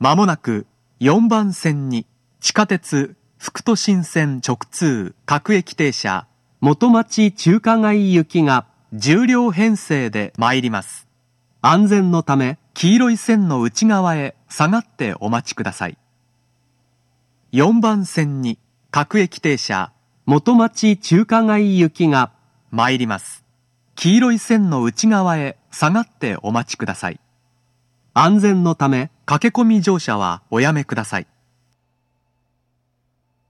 まもなく4番線に地下鉄副都心線直通各駅停車元町中華街行きが10両編成で参ります。安全のため黄色い線の内側へ下がってお待ちください。4番線に各駅停車元町中華街行きが参ります。黄色い線の内側へ下がってお待ちください。安全のため駆け込み乗車はおやめください。